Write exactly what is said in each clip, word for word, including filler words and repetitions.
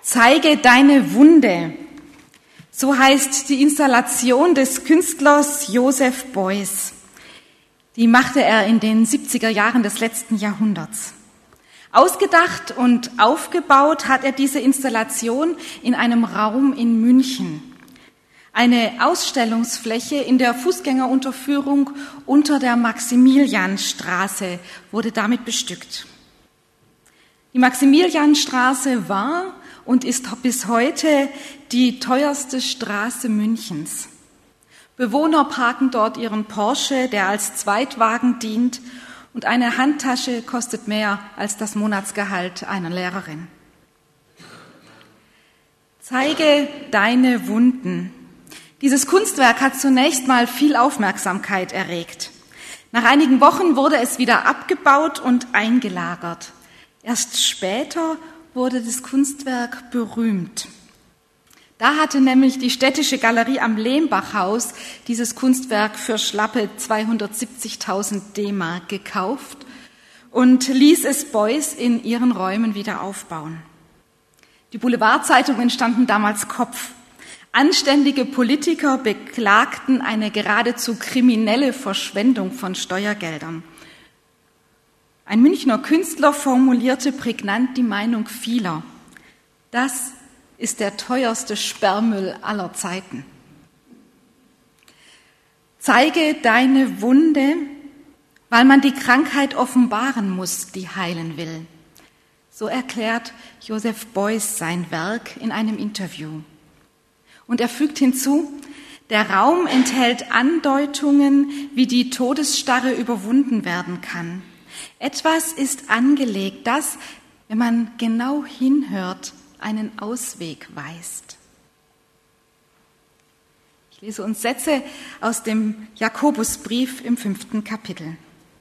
Zeige deine Wunde. So heißt die Installation des Künstlers Joseph Beuys. Die machte er in den siebziger Jahren des letzten Jahrhunderts. Ausgedacht und aufgebaut hat er diese Installation in einem Raum in München. Eine Ausstellungsfläche in der Fußgängerunterführung unter der Maximilianstraße wurde damit bestückt. Die Maximilianstraße war und ist bis heute die teuerste Straße Münchens. Bewohner parken dort ihren Porsche, der als Zweitwagen dient, und eine Handtasche kostet mehr als das Monatsgehalt einer Lehrerin. Zeige deine Wunden. Dieses Kunstwerk hat zunächst mal viel Aufmerksamkeit erregt. Nach einigen Wochen wurde es wieder abgebaut und eingelagert. Erst später wurde das Kunstwerk berühmt. Da hatte nämlich die Städtische Galerie am Lehmbachhaus dieses Kunstwerk für schlappe zweihundertsiebzigtausend D-Mark gekauft und ließ es Beuys in ihren Räumen wieder aufbauen. Die Boulevardzeitungen standen damals Kopf. Anständige Politiker beklagten eine geradezu kriminelle Verschwendung von Steuergeldern. Ein Münchner Künstler formulierte prägnant die Meinung vieler: Das ist der teuerste Sperrmüll aller Zeiten. Zeige deine Wunde, weil man die Krankheit offenbaren muss, die heilen will. So erklärt Joseph Beuys sein Werk in einem Interview. Und er fügt hinzu: Der Raum enthält Andeutungen, wie die Todesstarre überwunden werden kann. Etwas ist angelegt, das, wenn man genau hinhört, einen Ausweg weist. Ich lese uns Sätze aus dem Jakobusbrief im fünften Kapitel.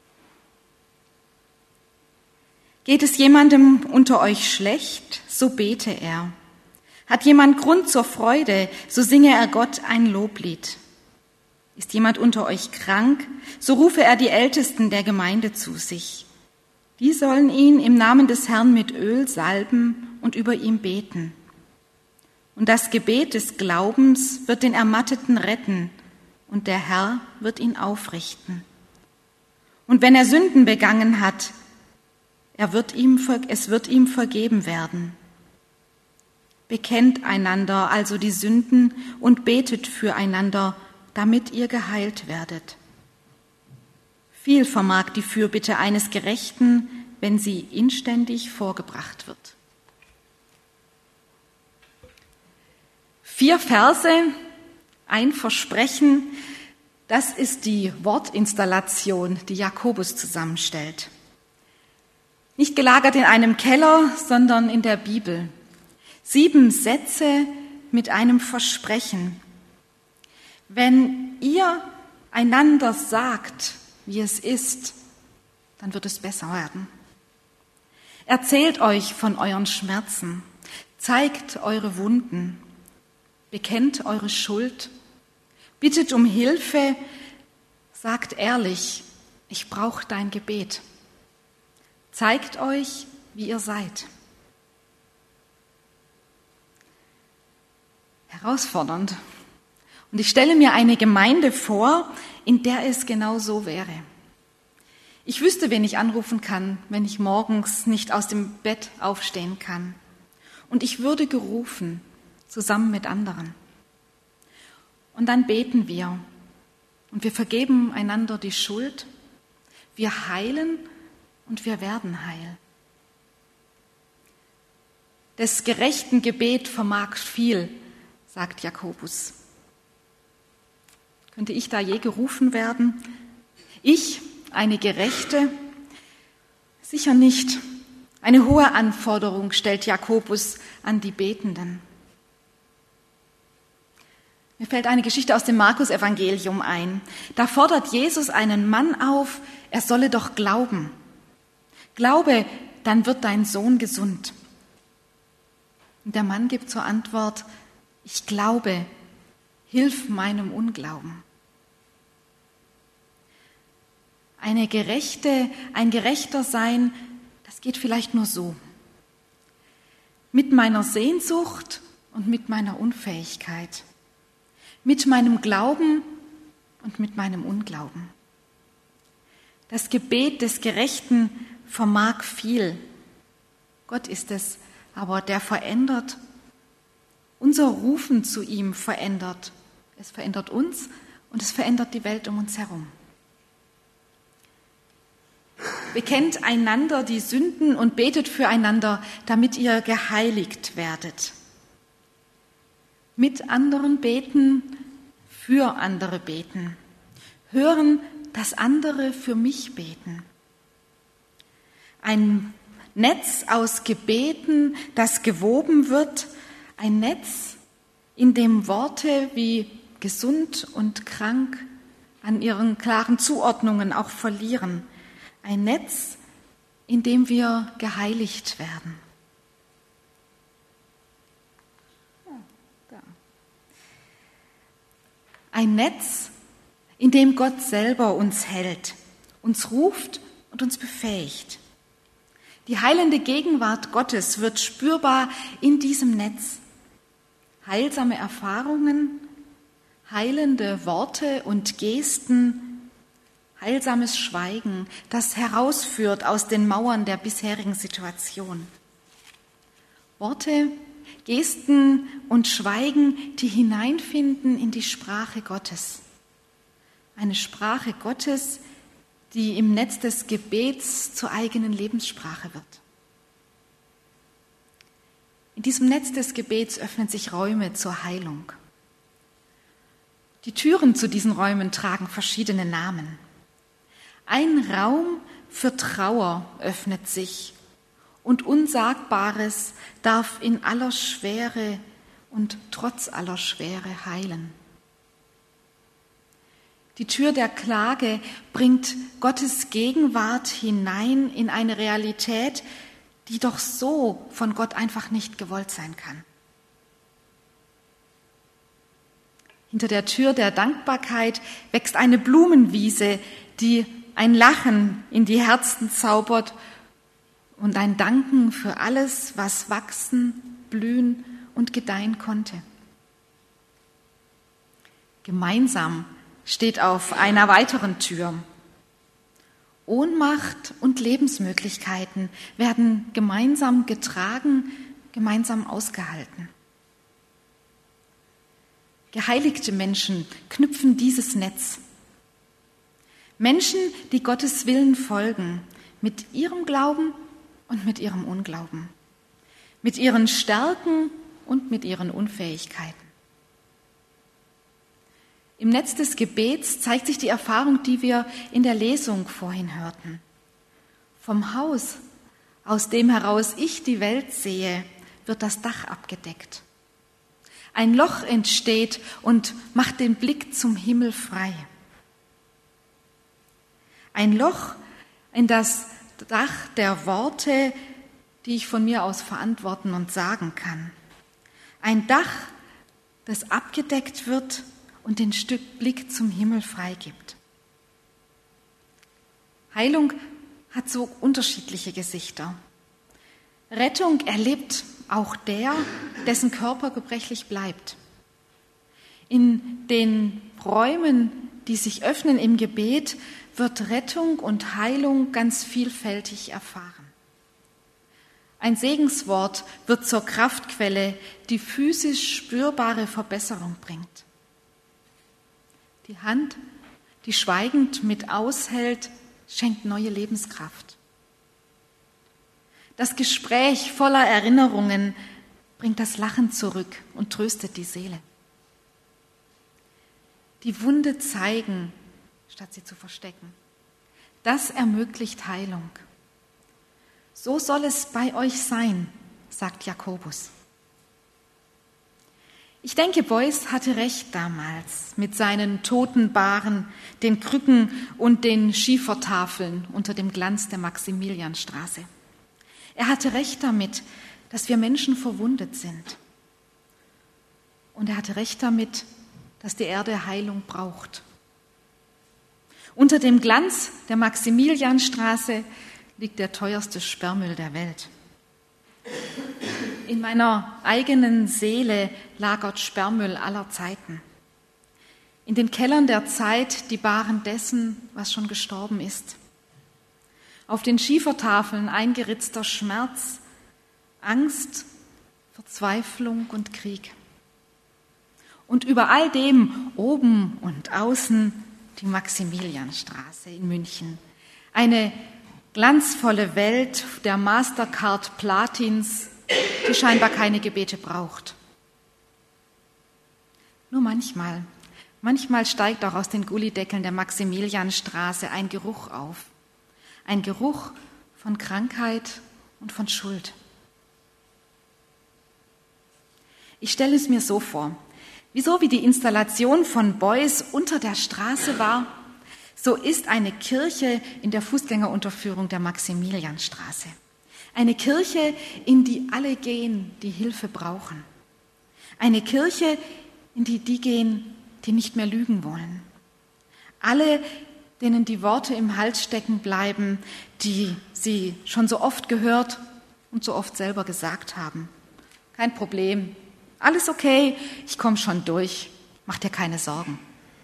Geht es jemandem unter euch schlecht, so bete er. Hat jemand Grund zur Freude, so singe er Gott ein Loblied. Ist jemand unter euch krank, so rufe er die Ältesten der Gemeinde zu sich. Die sollen ihn im Namen des Herrn mit Öl salben und über ihm beten. Und das Gebet des Glaubens wird den Ermatteten retten, und der Herr wird ihn aufrichten. Und wenn er Sünden begangen hat, er wird ihm, es wird ihm vergeben werden. Bekennt einander also die Sünden und betet füreinander, damit ihr geheilt werdet. Viel vermag die Fürbitte eines Gerechten, wenn sie inständig vorgebracht wird. Vier Verse, ein Versprechen, das ist die Wortinstallation, die Jakobus zusammenstellt. Nicht gelagert in einem Keller, sondern in der Bibel. Sieben Sätze mit einem Versprechen. Wenn ihr einander sagt, wie es ist, dann wird es besser werden. Erzählt euch von euren Schmerzen, zeigt eure Wunden, bekennt eure Schuld, bittet um Hilfe, sagt ehrlich, ich brauche dein Gebet. Zeigt euch, wie ihr seid. Herausfordernd. Und ich stelle mir eine Gemeinde vor, in der es genau so wäre. Ich wüsste, wen ich anrufen kann, wenn ich morgens nicht aus dem Bett aufstehen kann. Und ich würde gerufen, zusammen mit anderen. Und dann beten wir und wir vergeben einander die Schuld, wir heilen und wir werden heil. Des gerechten Gebet vermag viel, sagt Jakobus. Könnte ich da je gerufen werden? Ich, eine Gerechte? Sicher nicht. Eine hohe Anforderung stellt Jakobus an die Betenden. Mir fällt eine Geschichte aus dem Markus-Evangelium ein. Da fordert Jesus einen Mann auf, er solle doch glauben. Glaube, dann wird dein Sohn gesund. Und der Mann gibt zur Antwort: Ich glaube, hilf meinem Unglauben. Eine Gerechte, ein Gerechter sein, das geht vielleicht nur so. mit meiner Sehnsucht und mit meiner Unfähigkeit, mit meinem Glauben und mit meinem Unglauben. Das Gebet des Gerechten vermag viel. Gott ist es, aber der verändert. Unser Rufen zu ihm verändert. Es verändert uns und es verändert die Welt um uns herum. Bekennt einander die Sünden und betet füreinander, damit ihr geheiligt werdet. Mit anderen beten, für andere beten. Hören, dass andere für mich beten. Ein Netz aus Gebeten, das gewoben wird, ein Netz, in dem Worte wie gesund und krank an ihren klaren Zuordnungen auch verlieren. Ein Netz, in dem wir geheiligt werden. Ein Netz, in dem Gott selber uns hält, uns ruft und uns befähigt. Die heilende Gegenwart Gottes wird spürbar in diesem Netz. Heilsame Erfahrungen, heilende Worte und Gesten, heilsames Schweigen, das herausführt aus den Mauern der bisherigen Situation. Worte, Gesten und Schweigen, die hineinfinden in die Sprache Gottes. Eine Sprache Gottes, die im Netz des Gebets zur eigenen Lebenssprache wird. In diesem Netz des Gebets öffnen sich Räume zur Heilung. Die Türen zu diesen Räumen tragen verschiedene Namen. Ein Raum für Trauer öffnet sich und Unsagbares darf in aller Schwere und trotz aller Schwere heilen. Die Tür der Klage bringt Gottes Gegenwart hinein in eine Realität, die doch so von Gott einfach nicht gewollt sein kann. Hinter der Tür der Dankbarkeit wächst eine Blumenwiese, die ein Lachen in die Herzen zaubert und ein Danken für alles, was wachsen, blühen und gedeihen konnte. Gemeinsam steht auf einer weiteren Tür. Ohnmacht und Lebensmöglichkeiten werden gemeinsam getragen, gemeinsam ausgehalten. Geheiligte Menschen knüpfen dieses Netz. Menschen, die Gottes Willen folgen, mit ihrem Glauben und mit ihrem Unglauben, mit ihren Stärken und mit ihren Unfähigkeiten. Im Netz des Gebets zeigt sich die Erfahrung, die wir in der Lesung vorhin hörten. Vom Haus, aus dem heraus ich die Welt sehe, wird das Dach abgedeckt. Ein Loch entsteht und macht den Blick zum Himmel frei. Ein Loch in das Dach der Worte, die ich von mir aus verantworten und sagen kann. Ein Dach, das abgedeckt wird und den Stück Blick zum Himmel freigibt. Heilung hat so unterschiedliche Gesichter. Rettung erlebt auch der, dessen Körper gebrechlich bleibt. In den Räumen, die sich öffnen im Gebet, wird Rettung und Heilung ganz vielfältig erfahren. Ein Segenswort wird zur Kraftquelle, die physisch spürbare Verbesserung bringt. Die Hand, die schweigend mit aushält, schenkt neue Lebenskraft. Das Gespräch voller Erinnerungen bringt das Lachen zurück und tröstet die Seele. Die Wunde zeigen, statt sie zu verstecken. Das ermöglicht Heilung. So soll es bei euch sein, sagt Jakobus. Ich denke, Beuys hatte recht damals mit seinen toten Bahren, den Krücken und den Schiefertafeln unter dem Glanz der Maximilianstraße. Er hatte recht damit, dass wir Menschen verwundet sind. Und er hatte recht damit, dass die Erde Heilung braucht. Unter dem Glanz der Maximilianstraße liegt der teuerste Sperrmüll der Welt. In meiner eigenen Seele lagert Sperrmüll aller Zeiten. In den Kellern der Zeit die Bahren dessen, was schon gestorben ist. Auf den Schiefertafeln eingeritzter Schmerz, Angst, Verzweiflung und Krieg. Und über all dem, oben und außen, die Maximilianstraße in München. Eine glanzvolle Welt der Mastercard Platins, die scheinbar keine Gebete braucht. Nur manchmal, manchmal steigt auch aus den Gullideckeln der Maximilianstraße ein Geruch auf. Ein Geruch von Krankheit und von Schuld. Ich stelle es mir so vor, wieso wie die Installation von Beuys unter der Straße war, so ist eine Kirche in der Fußgängerunterführung der Maximilianstraße. Eine Kirche, in die alle gehen, die Hilfe brauchen. Eine Kirche, in die die gehen, die nicht mehr lügen wollen. Alle, denen die Worte im Hals stecken bleiben, die sie schon so oft gehört und so oft selber gesagt haben. Kein Problem, alles okay, ich komme schon durch, mach dir keine Sorgen.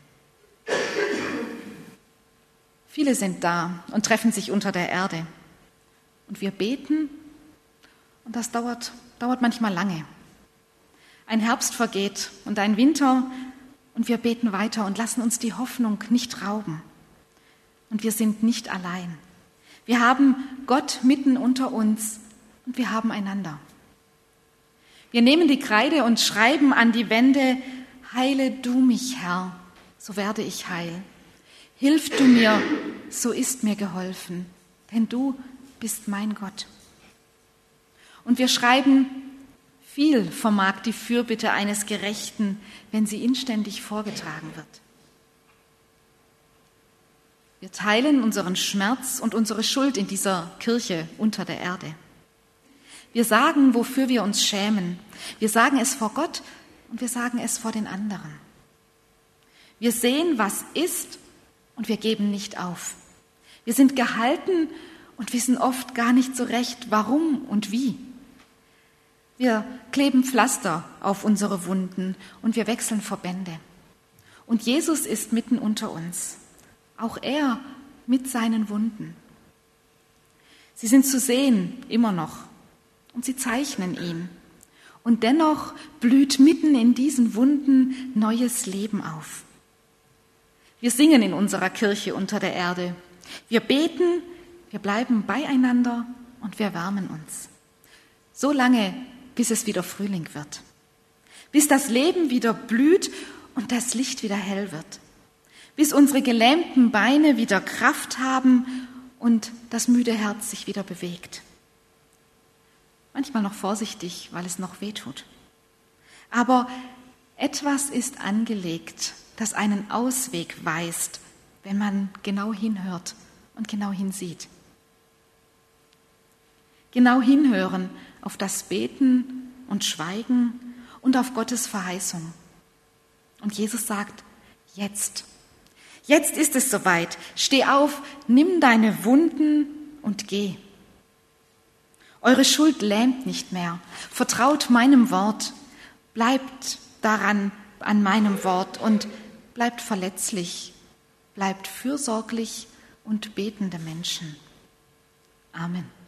Viele sind da und treffen sich unter der Erde. Und wir beten, und das dauert, dauert manchmal lange. Ein Herbst vergeht und ein Winter, und wir beten weiter und lassen uns die Hoffnung nicht rauben. Und wir sind nicht allein. Wir haben Gott mitten unter uns und wir haben einander. Wir nehmen die Kreide und schreiben an die Wände: Heile du mich, Herr, so werde ich heil. Hilf du mir, so ist mir geholfen, denn du bist mein Gott. Und wir schreiben: Viel vermag die Fürbitte eines Gerechten, wenn sie inständig vorgetragen wird. Wir teilen unseren Schmerz und unsere Schuld in dieser Kirche unter der Erde. Wir sagen, wofür wir uns schämen. Wir sagen es vor Gott und wir sagen es vor den anderen. Wir sehen, was ist, und wir geben nicht auf. Wir sind gehalten und wissen oft gar nicht so recht, warum und wie. Wir kleben Pflaster auf unsere Wunden und wir wechseln Verbände. Und Jesus ist mitten unter uns, auch er mit seinen Wunden. Sie sind zu sehen, immer noch, und sie zeichnen ihn. Und dennoch blüht mitten in diesen Wunden neues Leben auf. Wir singen in unserer Kirche unter der Erde. Wir beten, wir bleiben beieinander und wir wärmen uns. So lange, bis es wieder Frühling wird. Bis das Leben wieder blüht und das Licht wieder hell wird. Bis unsere gelähmten Beine wieder Kraft haben und das müde Herz sich wieder bewegt. Manchmal noch vorsichtig, weil es noch wehtut. Aber etwas ist angelegt, das einen Ausweg weist, wenn man genau hinhört und genau hinsieht. Genau hinhören auf das Beten und Schweigen und auf Gottes Verheißung. Und Jesus sagt: Jetzt. Jetzt ist es soweit. Steh auf, nimm deine Wunden und geh. Eure Schuld lähmt nicht mehr. Vertraut meinem Wort. Bleibt daran, an meinem Wort und bleibt verletzlich. Bleibt fürsorglich und betende Menschen. Amen.